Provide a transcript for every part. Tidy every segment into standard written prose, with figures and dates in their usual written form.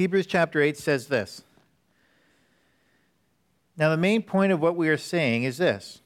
Hebrews chapter 8 says this. Now, the main point of what we are saying is this.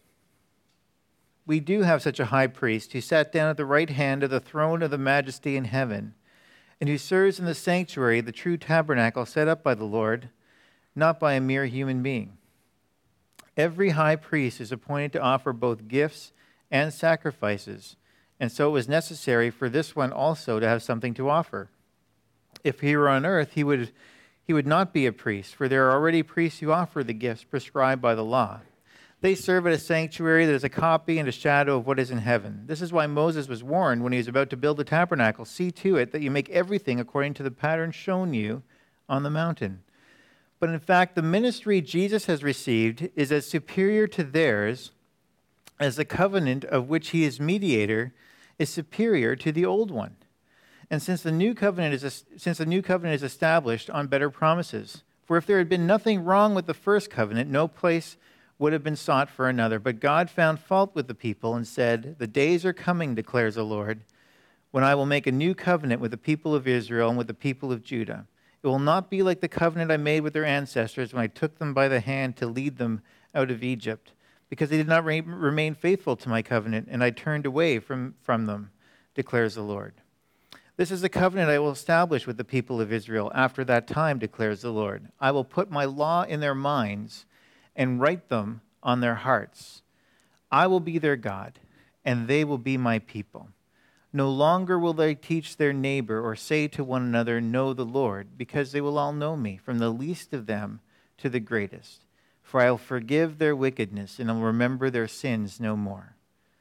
We do have such a high priest who sat down at the right hand of the throne of the majesty in heaven, and who serves in the sanctuary, the true tabernacle set up by the Lord, not by a mere human being. Every high priest is appointed to offer both gifts and sacrifices, and so it was necessary for this one also to have something to offer. If he were on earth, he would not be a priest, for there are already priests who offer the gifts prescribed by the law. They serve at a sanctuary that is a copy and a shadow of what is in heaven. This is why Moses was warned when he was about to build the tabernacle, "See to it that you make everything according to the pattern shown you on the mountain." But in fact, the ministry Jesus has received is as superior to theirs as the covenant of which he is mediator is superior to the old one. And since the new covenant is established on better promises, for if there had been nothing wrong with the first covenant, no place would have been sought for another. But God found fault with the people and said, "The days are coming, declares the Lord, when I will make a new covenant with the people of Israel and with the people of Judah. It will not be like the covenant I made with their ancestors when I took them by the hand to lead them out of Egypt, because they did not remain faithful to my covenant, and I turned away from them, declares the Lord. This is the covenant I will establish with the people of Israel after that time, declares the Lord. I will put my law in their minds and write them on their hearts. I will be their God, and they will be my people. No longer will they teach their neighbor or say to one another, 'Know the Lord,' because they will all know me, from the least of them to the greatest. For I will forgive their wickedness, and I will remember their sins no more.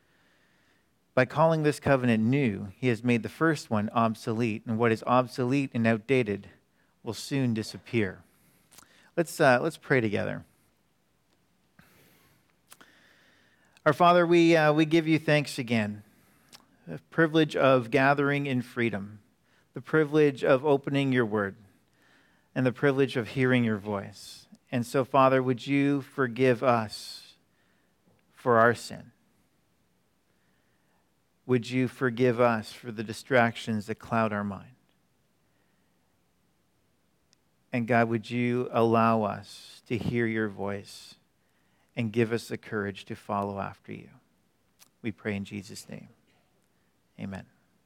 By calling this covenant new, he has made the first one obsolete, and what is obsolete and outdated will soon disappear." Let's pray together. Our Father, we give you thanks again. The privilege of gathering in freedom, the privilege of opening your word, and the privilege of hearing your voice. And so, Father, would you forgive us for our sin? Would you forgive us for the distractions that cloud our mind? And God, would you allow us to hear your voice and give us the courage to follow after you? We pray in Jesus' name. Amen.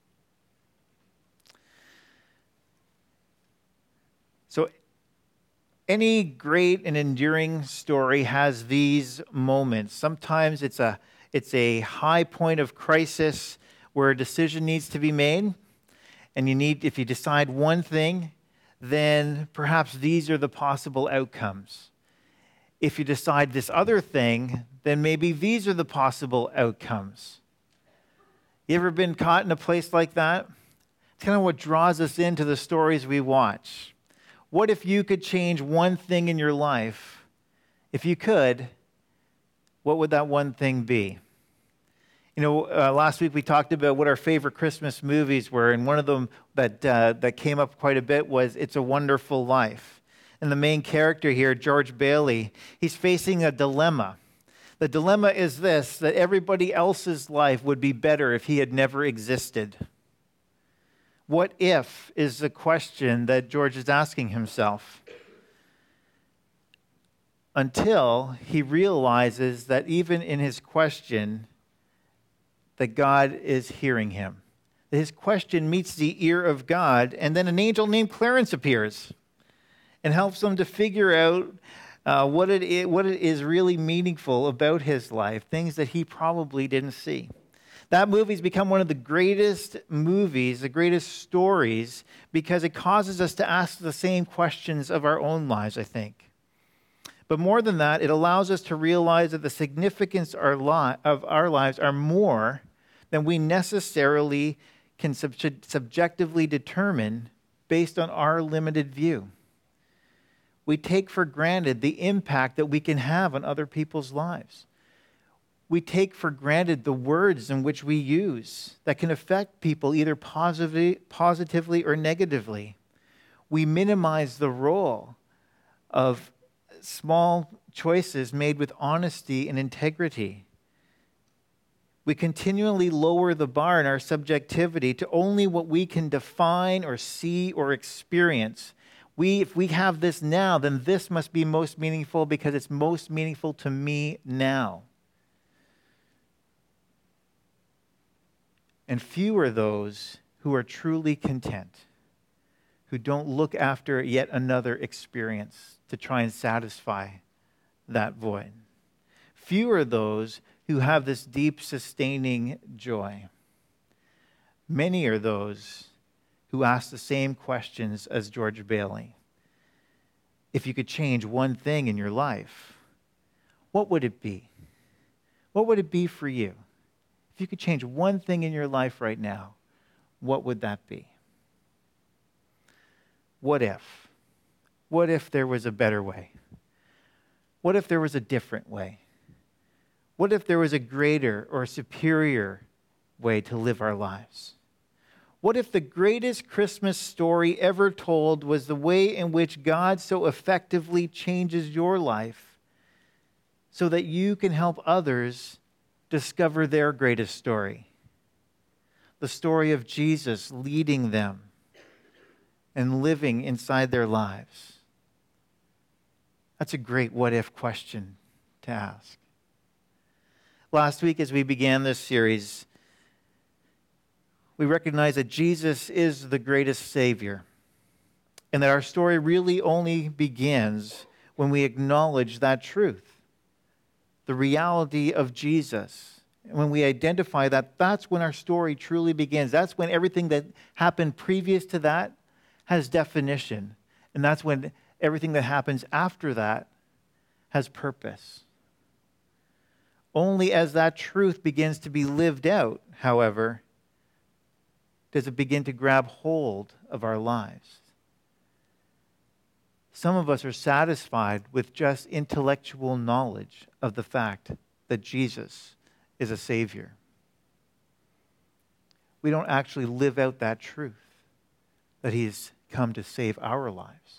So, any great and enduring story has these moments. Sometimes it's a high point of crisis where a decision needs to be made, and if you decide one thing, then perhaps these are the possible outcomes. If you decide this other thing, then maybe these are the possible outcomes. You ever been caught in a place like that? It's kind of what draws us into the stories we watch. What if you could change one thing in your life? If you could, what would that one thing be? Last week we talked about what our favorite Christmas movies were, and one of them that came up quite a bit was It's a Wonderful Life. And the main character here, George Bailey, he's facing a dilemma. The dilemma is this, that everybody else's life would be better if he had never existed. What if is the question that George is asking himself, until he realizes that even in his question, that God is hearing him. That his question meets the ear of God, and then an angel named Clarence appears and helps him to figure out what it is really meaningful about his life, things that he probably didn't see. That movie's become one of the greatest movies, the greatest stories, because it causes us to ask the same questions of our own lives, I think. But more than that, it allows us to realize that the significance of our lives are more than we necessarily can subjectively determine based on our limited view. We take for granted the impact that we can have on other people's lives. We take for granted the words in which we use that can affect people either positively or negatively. We minimize the role of small choices made with honesty and integrity. We continually lower the bar in our subjectivity to only what we can define or see or experience. If we have this now, then this must be most meaningful because it's most meaningful to me now. And few are those who are truly content, who don't look after yet another experience to try and satisfy that void. Few are those who have this deep, sustaining joy. Many are those who ask the same questions as George Bailey. If you could change one thing in your life, what would it be? What would it be for you? If you could change one thing in your life right now, what would that be? What if? What if there was a better way? What if there was a different way? What if there was a greater or superior way to live our lives? What if the greatest Christmas story ever told was the way in which God so effectively changes your life so that you can help others discover their greatest story? The story of Jesus leading them and living inside their lives. That's a great what-if question to ask. Last week, as we began this series, we recognized that Jesus is the greatest Savior, and that our story really only begins when we acknowledge that truth, the reality of Jesus. And when we identify that, that's when our story truly begins. That's when everything that happened previous to that has definition. And that's when everything that happens after that has purpose. Only as that truth begins to be lived out, however, does it begin to grab hold of our lives. Some of us are satisfied with just intellectual knowledge of the fact that Jesus is a Savior. We don't actually live out that truth, that He's come to save our lives.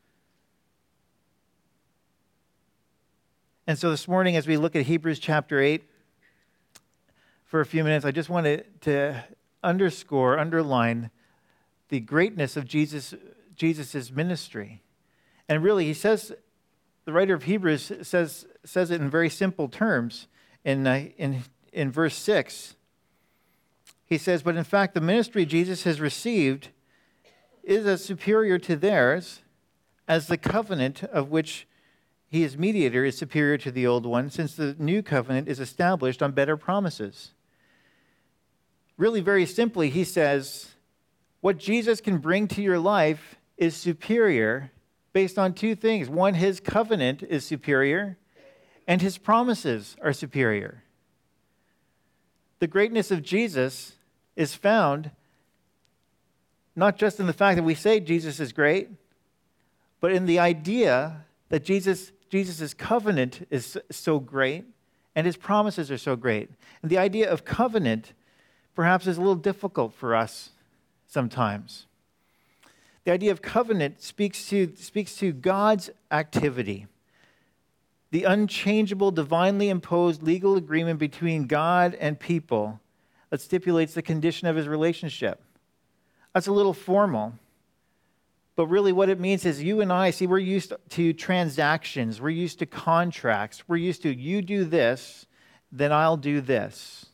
And so this morning, as we look at Hebrews chapter 8, for a few minutes, I just wanted to underline the greatness of Jesus' ministry. And really, the writer of Hebrews says it in very simple terms. In verse 6, he says, "But in fact, the ministry Jesus has received is as superior to theirs as the covenant of which He is mediator is superior to the old one, since the new covenant is established on better promises." Really, very simply, he says, what Jesus can bring to your life is superior based on two things. One, His covenant is superior, and His promises are superior. The greatness of Jesus is found not just in the fact that we say Jesus is great, but in the idea that Jesus' covenant is so great and His promises are so great. And the idea of covenant perhaps is a little difficult for us sometimes. The idea of covenant speaks to God's activity, the unchangeable, divinely imposed legal agreement between God and people that stipulates the condition of His relationship. That's a little formal. But really what it means is you and I, we're used to transactions. We're used to contracts. We're used to, you do this, then I'll do this.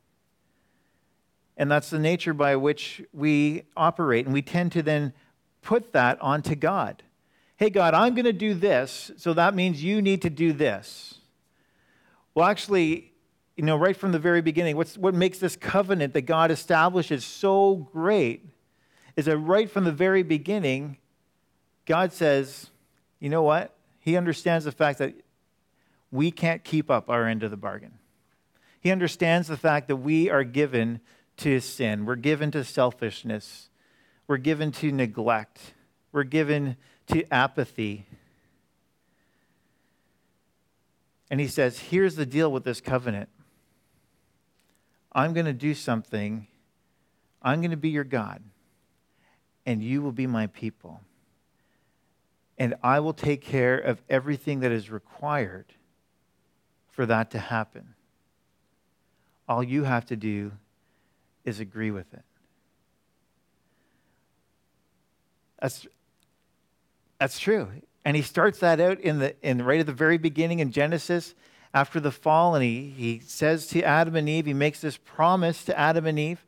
And that's the nature by which we operate. And we tend to then put that onto God. Hey, God, I'm going to do this, so that means you need to do this. Well, actually, right from the very beginning, what makes this covenant that God establishes so great is that right from the very beginning, God says, you know what? He understands the fact that we can't keep up our end of the bargain. He understands the fact that we are given to sin. We're given to selfishness. We're given to neglect. We're given to apathy. And He says, here's the deal with this covenant. I'm going to do something. I'm going to be your God. And you will be my people. And I will take care of everything that is required for that to happen. All you have to do is agree with it. That's true. And he starts that out in right at the very beginning in Genesis after the fall, and he says to Adam and Eve, he makes this promise to Adam and Eve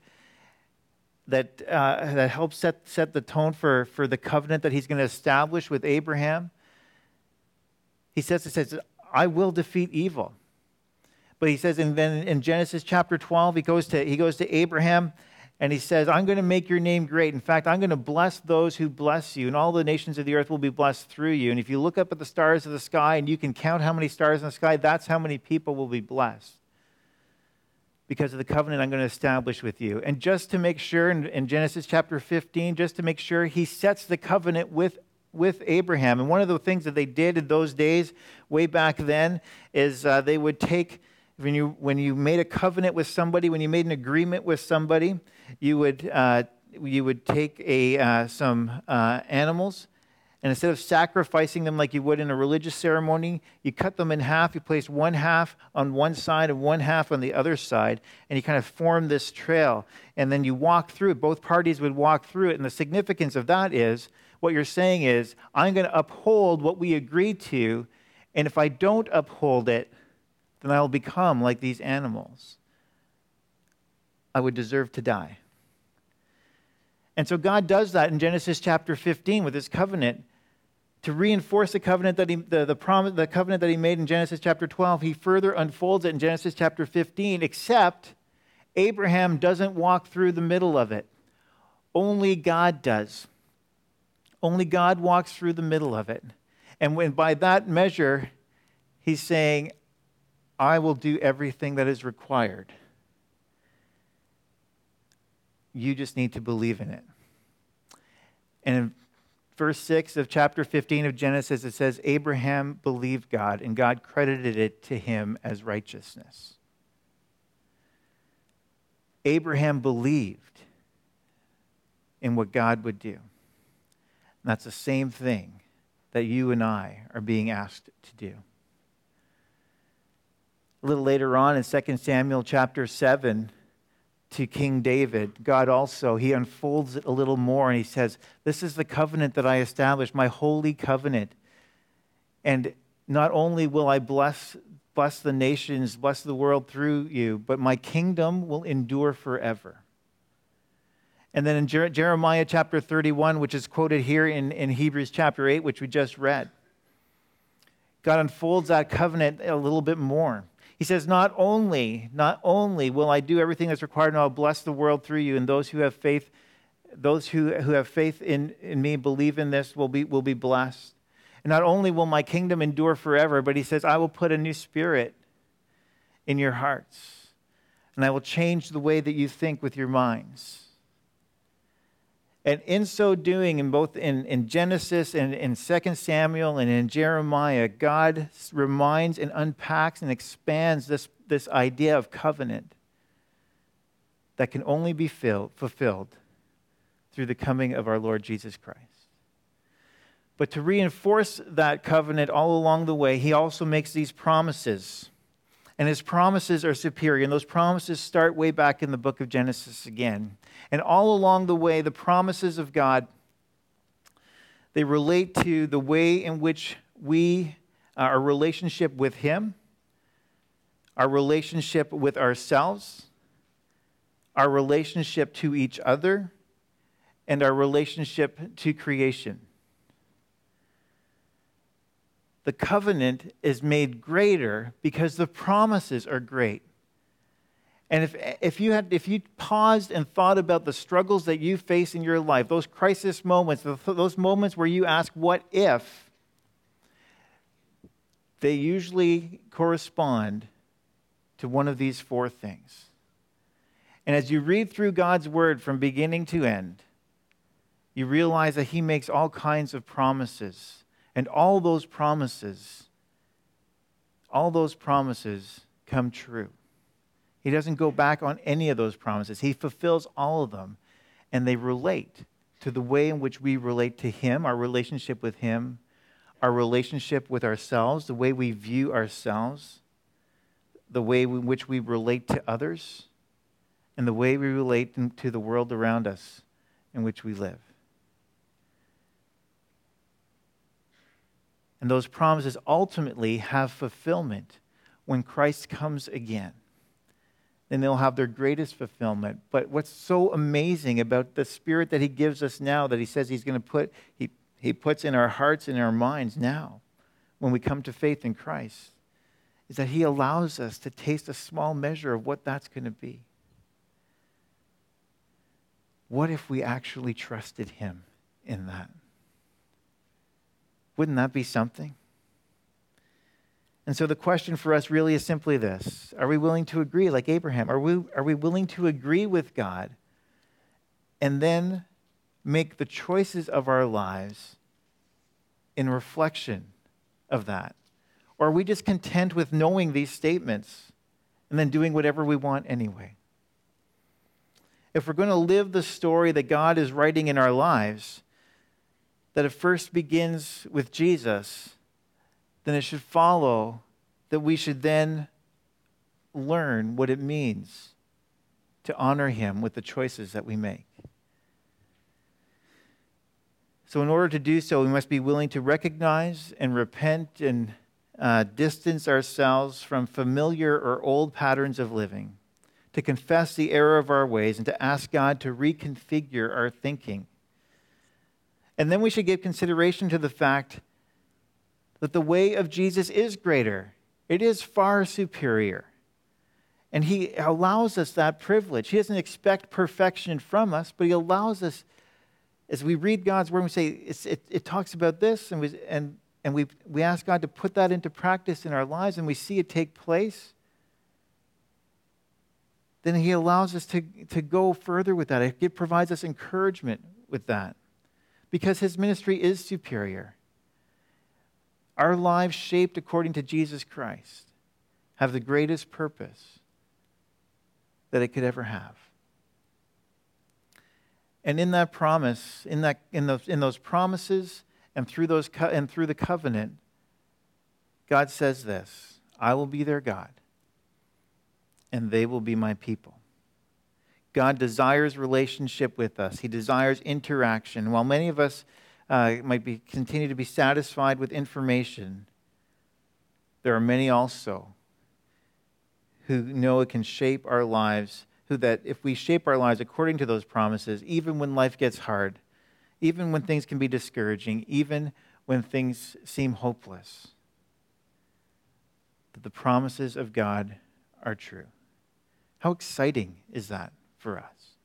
that helps set the tone for the covenant that he's going to establish with Abraham. He says, I will defeat evil. But he says, and then in Genesis chapter 12, he goes to Abraham, and he says, I'm going to make your name great. In fact, I'm going to bless those who bless you, and all the nations of the earth will be blessed through you. And if you look up at the stars of the sky and you can count how many stars in the sky, that's how many people will be blessed because of the covenant I'm going to establish with you. And just to make sure, in Genesis chapter 15, just to make sure, he sets the covenant with Abraham. And one of the things that they did in those days, way back then, is they would take, when you made a covenant with somebody, when you made an agreement with somebody, you would take some animals, and instead of sacrificing them like you would in a religious ceremony, you cut them in half. You place one half on one side and one half on the other side, and you kind of form this trail. And then you walk through it. Both parties would walk through it. And the significance of that is, what you're saying is, I'm going to uphold what we agreed to, and if I don't uphold it, then I will become like these animals. I would deserve to die. And so God does that in Genesis chapter 15 with his covenant. To reinforce the covenant that the covenant that he made in Genesis chapter 12, he further unfolds it in Genesis chapter 15, except Abraham doesn't walk through the middle of it. Only God does. Only God walks through the middle of it. And by that measure, he's saying, I will do everything that is required. You just need to believe in it. And in verse 6 of chapter 15 of Genesis, it says, Abraham believed God, and God credited it to him as righteousness. Abraham believed in what God would do. And that's the same thing that you and I are being asked to do. A little later on in 2 Samuel chapter 7, to King David, God also, he unfolds it a little more, and he says, this is the covenant that I established, my holy covenant. And not only will I bless the nations, bless the world through you, but my kingdom will endure forever. And then in Jeremiah chapter 31, which is quoted here in Hebrews chapter 8, which we just read, God unfolds that covenant a little bit more. He says, not only will I do everything that's required, and I'll bless the world through you, and those who have faith in me, believe in this, will be blessed. And not only will my kingdom endure forever, but he says, I will put a new spirit in your hearts, and I will change the way that you think with your minds. And in so doing, in both in Genesis and in 2 Samuel and in Jeremiah, God reminds and unpacks and expands this idea of covenant that can only be fulfilled through the coming of our Lord Jesus Christ. But to reinforce that covenant all along the way, he also makes these promises. And his promises are superior. And those promises start way back in the book of Genesis again. And all along the way, the promises of God, they relate to the way in which our relationship with him, our relationship with ourselves, our relationship to each other, and our relationship to creation. The covenant is made greater because the promises are great. And if you paused and thought about the struggles that you face in your life, those crisis moments, those moments where you ask, what if? They usually correspond to one of these four things. And as you read through God's word from beginning to end, you realize that he makes all kinds of promises. And all those promises come true. He doesn't go back on any of those promises. He fulfills all of them. And they relate to the way in which we relate to him, our relationship with him, our relationship with ourselves, the way we view ourselves, the way in which we relate to others, and the way we relate to the world around us in which we live. And those promises ultimately have fulfillment when Christ comes again. Then they'll have their greatest fulfillment. But what's so amazing about the Spirit that he gives us now, that he says he's going to put, he puts in our hearts and our minds now, when we come to faith in Christ, is that he allows us to taste a small measure of what that's going to be. What if we actually trusted him in that? Wouldn't that be something? And so the question for us really is simply this. Are we willing to agree like Abraham? Are we willing to agree with God and then make the choices of our lives in reflection of that? Or are we just content with knowing these statements and then doing whatever we want anyway? If we're going to live the story that God is writing in our lives, that it first begins with Jesus, then it should follow that we should then learn what it means to honor him with the choices that we make. So in order to do so, we must be willing to recognize and repent and distance ourselves from familiar or old patterns of living, to confess the error of our ways, and to ask God to reconfigure our thinking. And then we should give consideration to the fact that the way of Jesus is greater. It is far superior. And he allows us that privilege. He doesn't expect perfection from us, but he allows us, as we read God's word, we say, it talks about this, and we ask God to put that into practice in our lives, and we see it take place. Then he allows us to go further with that. It provides us encouragement with that, because his ministry is superior. Our lives shaped according to Jesus Christ have the greatest purpose that it could ever have. And in that promise, in those promises, and through the covenant, God says this: I will be their God, and they will be my people. God desires relationship with us. He desires interaction. While many of us might continue to be satisfied with information, there are many also who know it can shape our lives, that if we shape our lives according to those promises, even when life gets hard, even when things can be discouraging, even when things seem hopeless, that the promises of God are true. How exciting is that for us?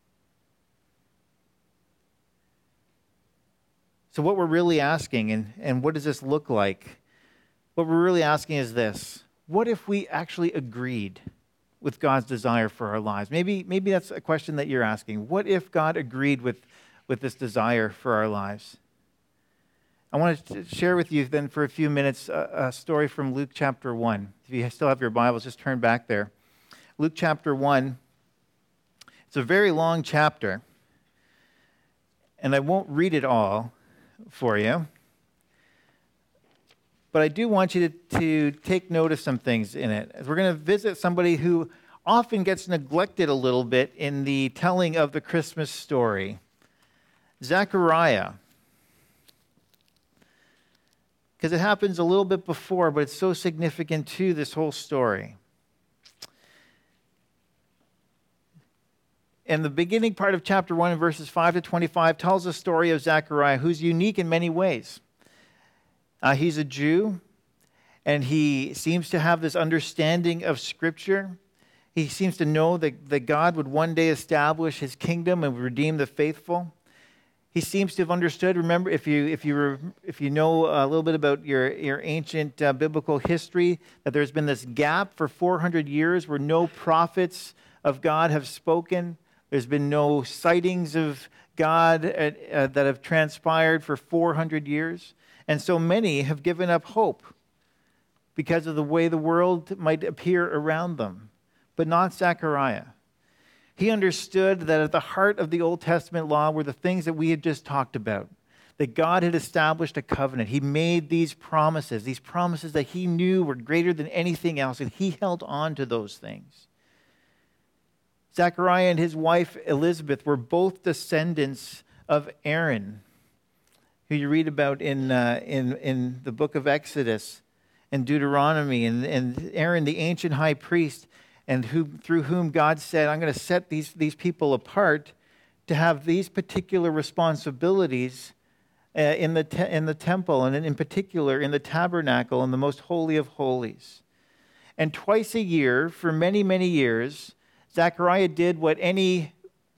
So what we're really asking, and what does this look like? What we're really asking is this: what if we actually agreed with God's desire for our lives? Maybe that's a question that you're asking. What if God agreed with this desire for our lives? I want to share with you then for a few minutes a story from Luke chapter 1. If you still have your Bibles, just turn back there. Luke chapter 1. It's a very long chapter, and I won't read it all for you. But I do want you to take note of some things in it. We're going to visit somebody who often gets neglected a little bit in the telling of the Christmas story. Zechariah. Because it happens a little bit before, but it's so significant to this whole story. And the beginning part of chapter 1, verses 5 to 25, tells the story of Zechariah, who's unique in many ways. He's a Jew, and he seems to have this understanding of Scripture. He seems to know that God would one day establish his kingdom and redeem the faithful. He seems to have understood. Remember, if you know a little bit about your ancient biblical history, that there's been this gap for 400 years where no prophets of God have spoken. There's been no sightings of God that have transpired for 400 years. And so many have given up hope because of the way the world might appear around them. But not Zechariah. He understood that at the heart of the Old Testament law were the things that we had just talked about. That God had established a covenant. He made these promises that he knew were greater than anything else, and he held on to those things. Zechariah and his wife Elizabeth were both descendants of Aaron, who you read about in the book of Exodus and Deuteronomy, and Aaron, the ancient high priest, and through whom God said, I'm going to set these people apart to have these particular responsibilities in the temple, and in particular in the tabernacle and the most holy of holies. And twice a year, for many, many years, Zechariah did what anyone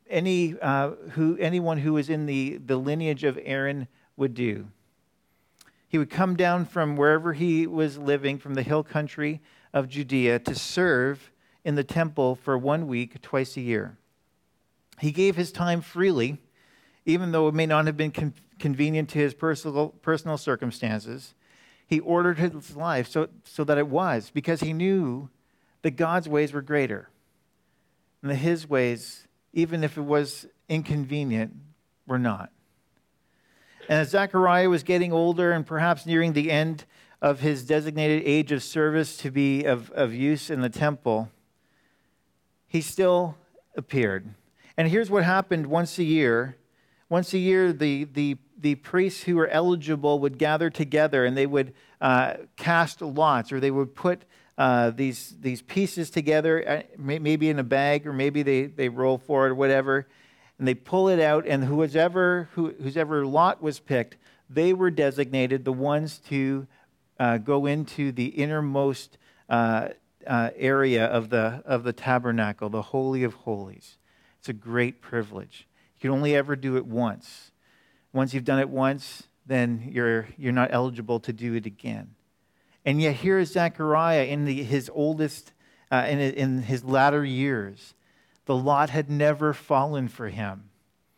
who was in the lineage of Aaron would do. He would come down from wherever he was living, from the hill country of Judea, to serve in the temple for 1 week, twice a year. He gave his time freely, even though it may not have been convenient to his personal circumstances. He ordered his life so that it was, because he knew that God's ways were greater, and that his ways, even if it was inconvenient, were not. And as Zechariah was getting older and perhaps nearing the end of his designated age of service to be of use in the temple, he still appeared. And here's what happened once a year. Once a year, the priests who were eligible would gather together, and they would cast lots, or they would put these pieces together, maybe in a bag, or maybe they roll for it or whatever, and they pull it out, and whoever lot was picked, they were designated the ones to go into the innermost area of the tabernacle, the Holy of Holies. It's a great privilege. You can only ever do it once. Once you've done it once, then you're not eligible to do it again. And yet here is Zechariah in his oldest, in his latter years. The lot had never fallen for him.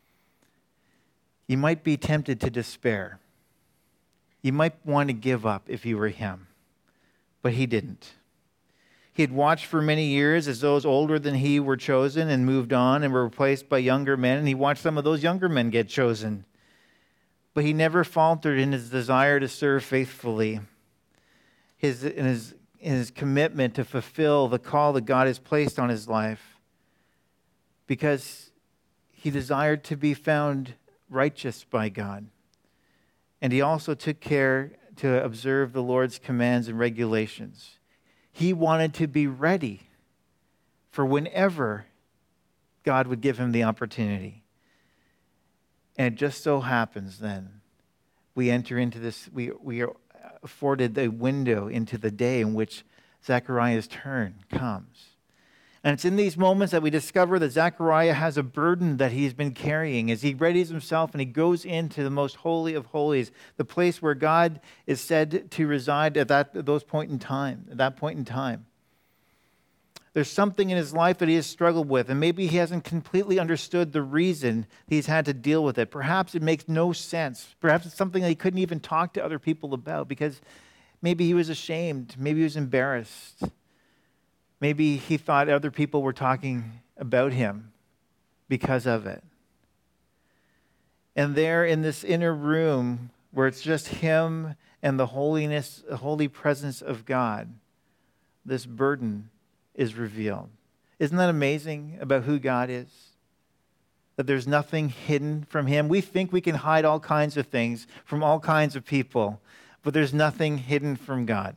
You might be tempted to despair. You might want to give up if you were him. But he didn't. He had watched for many years as those older than he were chosen and moved on and were replaced by younger men, and he watched some of those younger men get chosen. But he never faltered in his desire to serve faithfully, in his commitment to fulfill the call that God has placed on his life, because he desired to be found righteous by God. And he also took care to observe the Lord's commands and regulations. He wanted to be ready for whenever God would give him the opportunity. And it just so happens then, we enter into this, we are afforded the window into the day in which Zechariah's turn comes. And it's in these moments that we discover that Zechariah has a burden that he's been carrying as he readies himself and he goes into the most holy of holies, the place where God is said to reside at that point in time. There's something in his life that he has struggled with, and maybe he hasn't completely understood the reason he's had to deal with it. Perhaps it makes no sense. Perhaps it's something that he couldn't even talk to other people about because maybe he was ashamed, maybe he was embarrassed. Maybe he thought other people were talking about him because of it. And there in this inner room where it's just him and the holy presence of God, this burden is revealed. Isn't that amazing about who God is? That there's nothing hidden from him. We think we can hide all kinds of things from all kinds of people, but there's nothing hidden from God.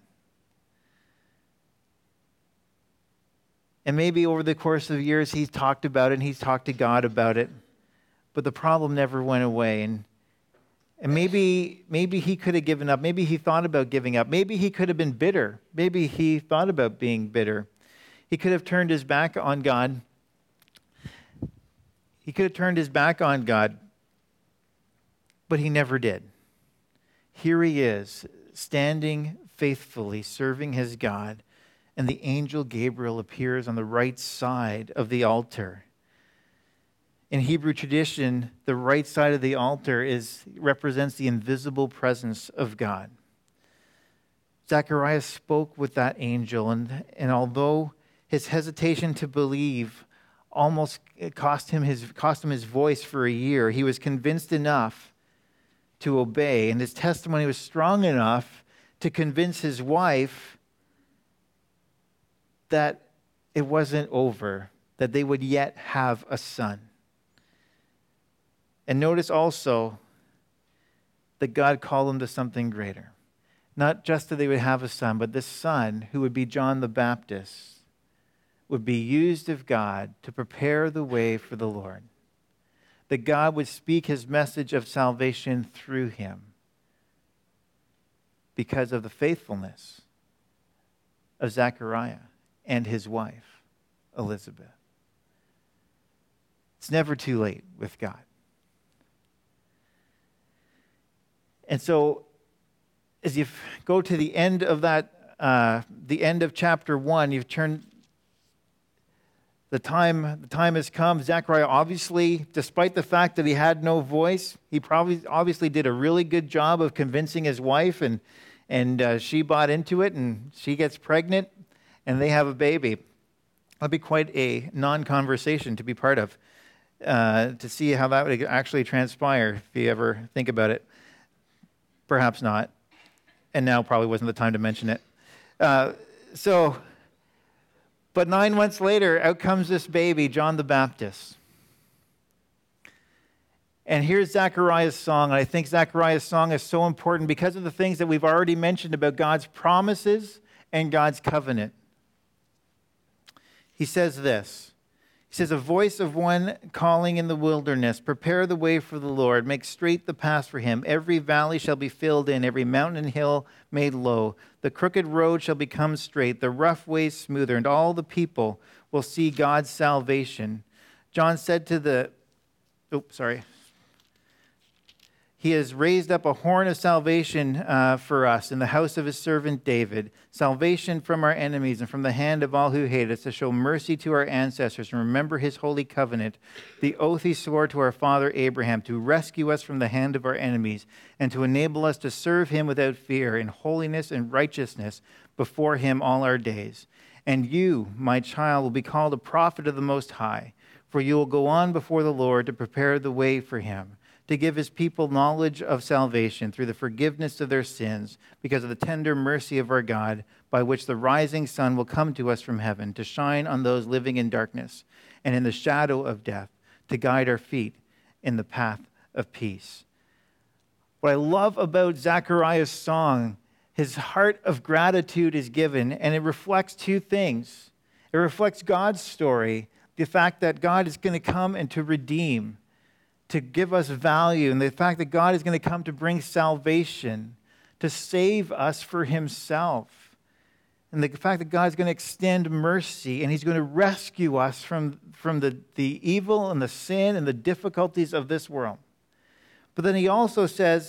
And maybe over the course of years, he's talked about it and he's talked to God about it, but the problem never went away. And maybe he could have given up. Maybe he thought about giving up. Maybe he could have been bitter. Maybe he thought about being bitter. He could have turned his back on God. But he never did. Here he is, standing faithfully, serving his God. And the angel Gabriel appears on the right side of the altar. In Hebrew tradition, the right side of the altar represents the invisible presence of God. Zechariah spoke with that angel, and although his hesitation to believe almost cost him his voice for a year, he was convinced enough to obey, and his testimony was strong enough to convince his wife that it wasn't over, that they would yet have a son. And notice also that God called them to something greater. Not just that they would have a son, but this son, who would be John the Baptist, would be used of God to prepare the way for the Lord. That God would speak his message of salvation through him because of the faithfulness of Zechariah and his wife, Elizabeth. It's never too late with God. And so, as you go to the end of that, the end of chapter 1, you've turned. The time has come. Zechariah, obviously, despite the fact that he had no voice, he obviously did a really good job of convincing his wife, and she bought into it, and she gets pregnant, and they have a baby. That'd be quite a non-conversation to be part of, to see how that would actually transpire, if you ever think about it. Perhaps not. And now probably wasn't the time to mention it. But 9 months later, out comes this baby, John the Baptist. And here's Zechariah's song. And I think Zechariah's song is so important because of the things that we've already mentioned about God's promises and God's covenant. He says this. He says, a voice of one calling in the wilderness, prepare the way for the Lord, make straight the path for him. Every valley shall be filled in, every mountain and hill made low. The crooked road shall become straight, the rough ways smoother, and all the people will see God's salvation. John said to the, He has raised up a horn of salvation for us in the house of his servant David, salvation from our enemies and from the hand of all who hate us, to show mercy to our ancestors and remember his holy covenant, the oath he swore to our father Abraham, to rescue us from the hand of our enemies and to enable us to serve him without fear in holiness and righteousness before him all our days. And you, my child, will be called a prophet of the Most High, for you will go on before the Lord to prepare the way for him, to give his people knowledge of salvation through the forgiveness of their sins, because of the tender mercy of our God, by which the rising sun will come to us from heaven, to shine on those living in darkness and in the shadow of death, to guide our feet in the path of peace. What I love about Zechariah's song, his heart of gratitude is given, and it reflects two things. It reflects God's story, the fact that God is going to come and to redeem, to give us value, and the fact that God is going to come to bring salvation, to save us for himself, and the fact that God is going to extend mercy, and he's going to rescue us from the evil and the sin and the difficulties of this world. But then he also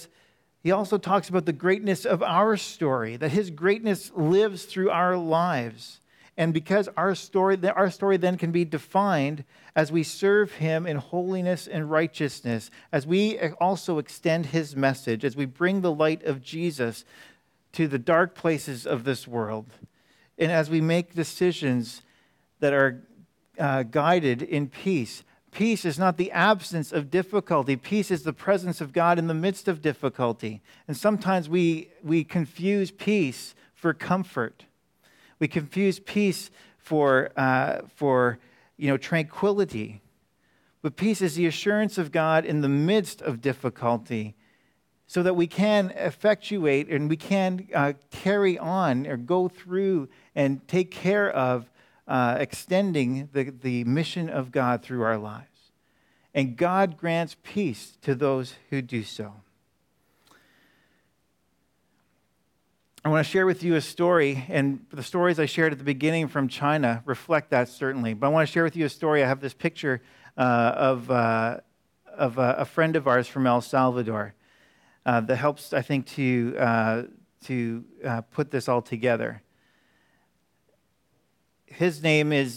talks about the greatness of our story, that his greatness lives through our lives. And because our story then can be defined as we serve him in holiness and righteousness, as we also extend his message, as we bring the light of Jesus to the dark places of this world, and as we make decisions that are guided in peace. Peace is not the absence of difficulty. Peace is the presence of God in the midst of difficulty. And sometimes we confuse peace for comfort. We confuse peace for tranquility. But peace is the assurance of God in the midst of difficulty, so that we can effectuate and we can carry on or go through and take care of extending the mission of God through our lives. And God grants peace to those who do so. I want to share with you a story, and the stories I shared at the beginning from China reflect that certainly. But I want to share with you a story. I have this picture of a friend of ours from El Salvador that helps, I think, to put this all together. His name is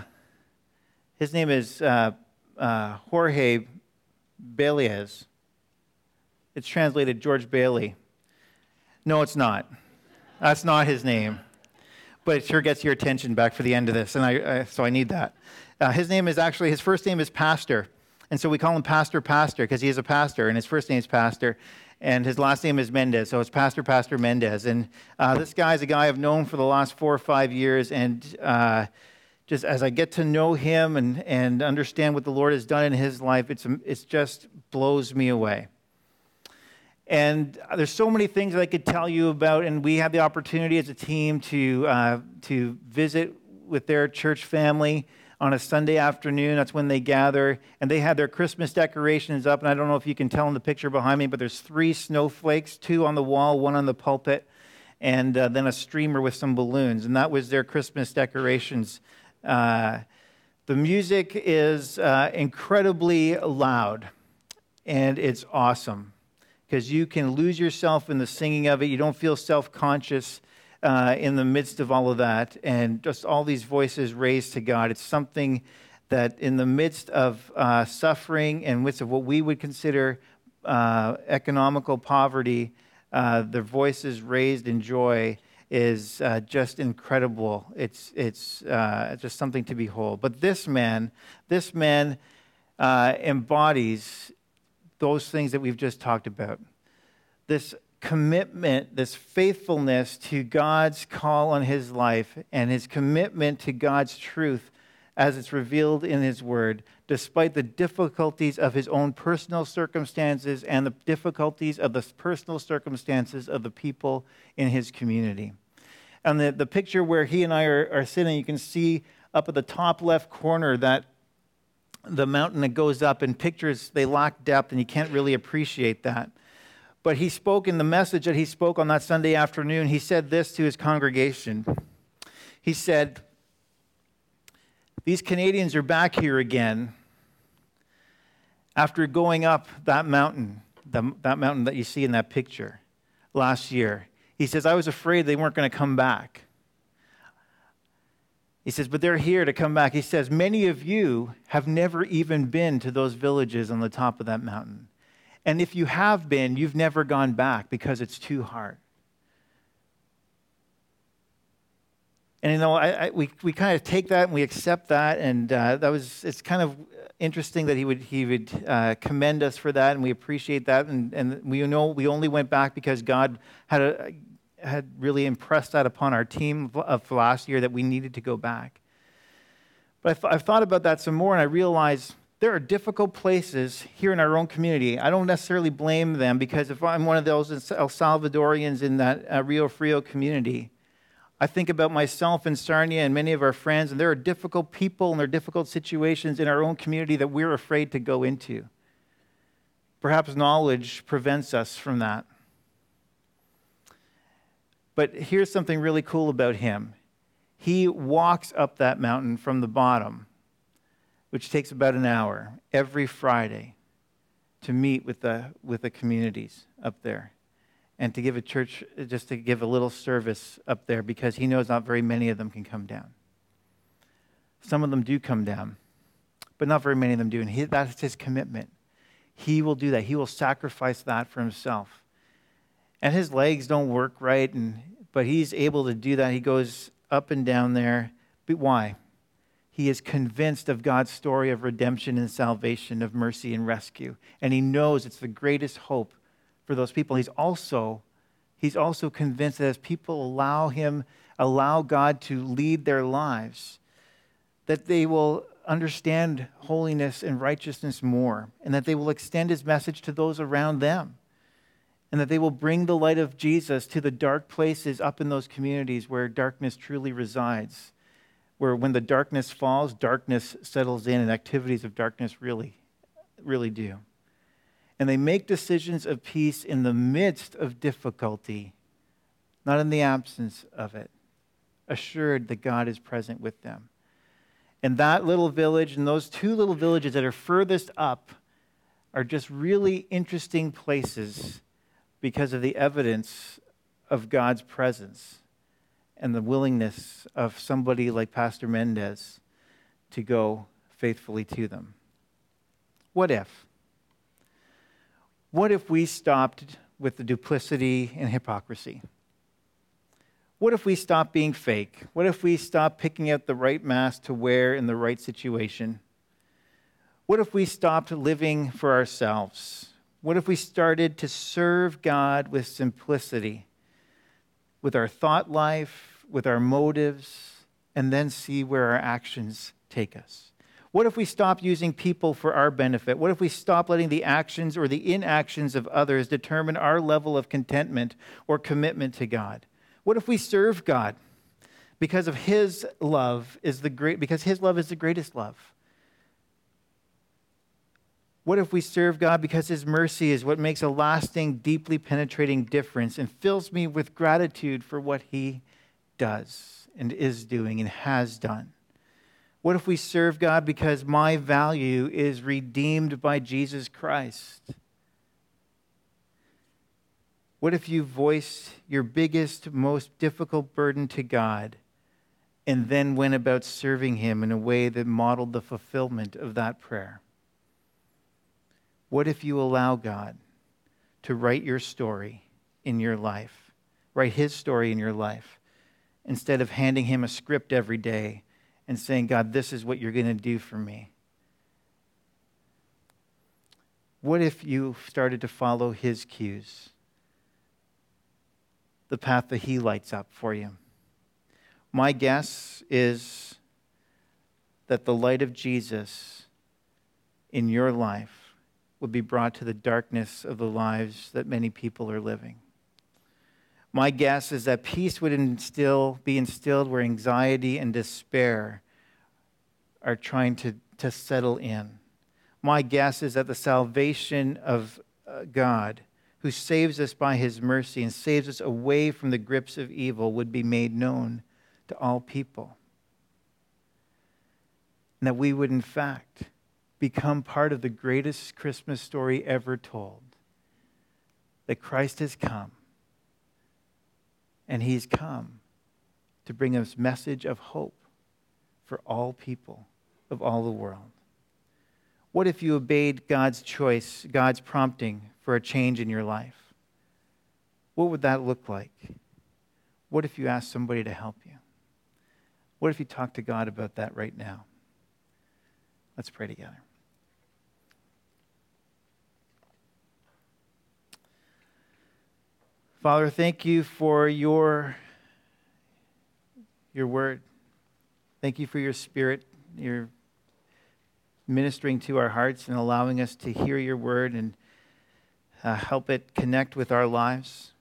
Jorge Bailez. It's translated George Bailey. No, it's not. That's not his name. But it sure gets your attention back for the end of this, and so I need that. His first name is Pastor, and so we call him Pastor because he is a pastor, and his first name is Pastor, and his last name is Mendez, so it's Pastor Mendez. And this guy is a guy I've known for the last 4 or 5 years, and just as I get to know him and understand what the Lord has done in his life, it just blows me away. And there's so many things that I could tell you about, and we had the opportunity as a team to visit with their church family on a Sunday afternoon. That's when they gather, and they had their Christmas decorations up, and I don't know if you can tell in the picture behind me, but there's 3 snowflakes, 2 on the wall, 1 on the pulpit, and then a streamer with some balloons, and that was their Christmas decorations. The music is incredibly loud, and it's awesome, because you can lose yourself in the singing of it. You don't feel self-conscious in the midst of all of that, and just all these voices raised to God. It's something that in the midst of suffering and midst of what we would consider economical poverty, the voices raised in joy is just incredible. It's just something to behold. But this man embodies those things that we've just talked about. This commitment, this faithfulness to God's call on his life and his commitment to God's truth as it's revealed in his word, despite the difficulties of his own personal circumstances and the difficulties of the personal circumstances of the people in his community. And the picture where he and I are sitting, you can see up at the top left corner that the mountain that goes up, and pictures, they lack depth and you can't really appreciate that. But he spoke in the message that he spoke on that Sunday afternoon. He said this to his congregation. He said, "These Canadians are back here again after going up that mountain that you see in that picture last year." He says, "I was afraid they weren't going to come back." He says, "But they're here to come back." He says, "Many of you have never even been to those villages on the top of that mountain. And if you have been, you've never gone back because it's too hard." And we kind of take that and we accept that, and it's kind of interesting that he would commend us for that, and we appreciate that, and we know we only went back because God had really impressed that upon our team of last year that we needed to go back. But I've thought about that some more, and I realized there are difficult places here in our own community. I don't necessarily blame them, because if I'm one of those El Salvadorians in that Rio Frio community, I think about myself and Sarnia and many of our friends, and there are difficult people and there are difficult situations in our own community that we're afraid to go into. Perhaps knowledge prevents us from that. But here's something really cool about him. He walks up that mountain from the bottom, which takes about an hour every Friday, to meet with the communities up there and to give a church, just to give a little service up there, because he knows not very many of them can come down. Some of them do come down, but not very many of them do, and that's his commitment. He will do that. He will sacrifice that for himself. And his legs don't work right, but he's able to do that. He goes up and down there. But why? He is convinced of God's story of redemption and salvation, of mercy and rescue. And he knows it's the greatest hope for those people. He's also convinced that as people allow God to lead their lives, that they will understand holiness and righteousness more, and that they will extend his message to those around them, and that they will bring the light of Jesus to the dark places up in those communities where darkness truly resides, where when the darkness falls, darkness settles in, and activities of darkness really, really do. And they make decisions of peace in the midst of difficulty, not in the absence of it, assured that God is present with them. And that little village and those 2 little villages that are furthest up are just really interesting places because of the evidence of God's presence and the willingness of somebody like Pastor Mendez to go faithfully to them. What if? What if we stopped with the duplicity and hypocrisy? What if we stopped being fake? What if we stopped picking out the right mask to wear in the right situation? What if we stopped living for ourselves? What if we started to serve God with simplicity, with our thought life, with our motives, and then see where our actions take us? What if we stop using people for our benefit? What if we stop letting the actions or the inactions of others determine our level of contentment or commitment to God? What if we serve God because of His love because His love is the greatest love? What if we serve God because His mercy is what makes a lasting, deeply penetrating difference and fills me with gratitude for what He does and is doing and has done? What if we serve God because my value is redeemed by Jesus Christ? What if you voiced your biggest, most difficult burden to God and then went about serving Him in a way that modeled the fulfillment of that prayer? What if you allow God to write your story in your life, write His story in your life, instead of handing Him a script every day and saying, God, this is what you're going to do for me? What if you started to follow His cues, the path that He lights up for you? My guess is that the light of Jesus in your life would be brought to the darkness of the lives that many people are living. My guess is that peace would be instilled where anxiety and despair are trying to settle in. My guess is that the salvation of God, who saves us by His mercy and saves us away from the grips of evil, would be made known to all people. And that we would, in fact, become part of the greatest Christmas story ever told. That Christ has come. And He's come to bring us message of hope for all people of all the world. What if you obeyed God's choice, God's prompting for a change in your life? What would that look like? What if you asked somebody to help you? What if you talked to God about that right now? Let's pray together. Father, thank you for your word. Thank you for your Spirit, your ministering to our hearts and allowing us to hear your word and help it connect with our lives.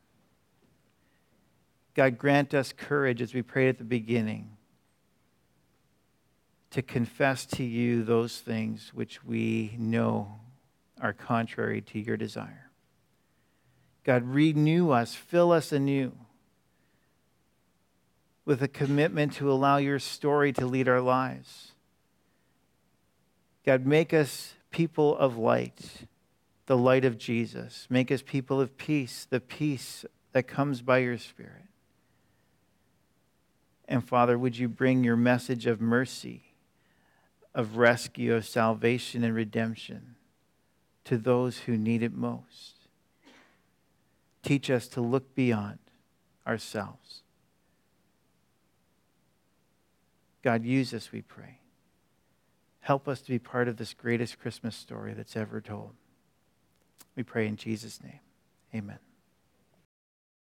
God, grant us courage, as we prayed at the beginning, to confess to you those things which we know are contrary to your desire. God, renew us, fill us anew with a commitment to allow your story to lead our lives. God, make us people of light, the light of Jesus. Make us people of peace, the peace that comes by your Spirit. And Father, would you bring your message of mercy, of rescue, of salvation and redemption to those who need it most. Teach us to look beyond ourselves. God, use us, we pray. Help us to be part of this greatest Christmas story that's ever told. We pray in Jesus' name. Amen.